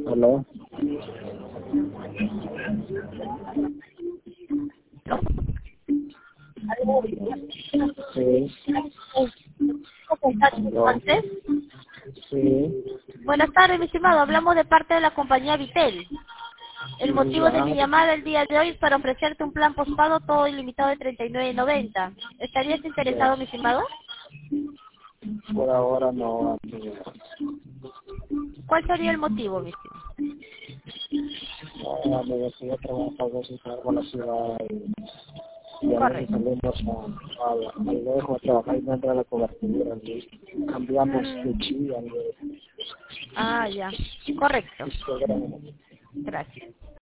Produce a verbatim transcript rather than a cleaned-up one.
Aló. Sí. Aló. Entonces, Sí. buenas tardes, mi estimado. Hablamos de parte de la compañía Vitel. El motivo de Ya. mi llamada el día de hoy es para ofrecerte un plan postpago todo ilimitado de treinta y nueve noventa. ¿Estarías Ya. interesado, mi estimado? Por ahora no, amiga. ¿Cuál sería el motivo, mi estimado? No, amiga, que yo trabajo a veces salgo a la ciudad y, y a veces Correcto. salimos a, a, la- al lejos a trabajar y no entra la cobertura. Entonces, cambiamos de Mm, chip, amiga. ah, ya. Correcto. Y se graba. Gracias.